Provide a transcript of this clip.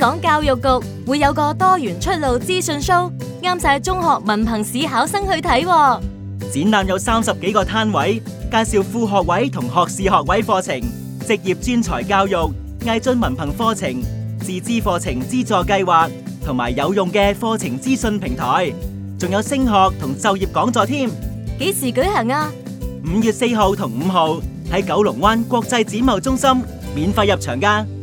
港教育局會有個多元出路資訊 show， 啱晒中學文憑試考生去睇喎。 展覽有30幾個攤位，介紹副學位同學士學位課程、職業專才教育、毅進文憑課程、自資課程資助計劃同埋有用嘅課程資訊平台，仲有升學同就業講座添。 幾時舉行啊 5月4號同5號喺九龍灣國際展貿中心，免費入場㗎。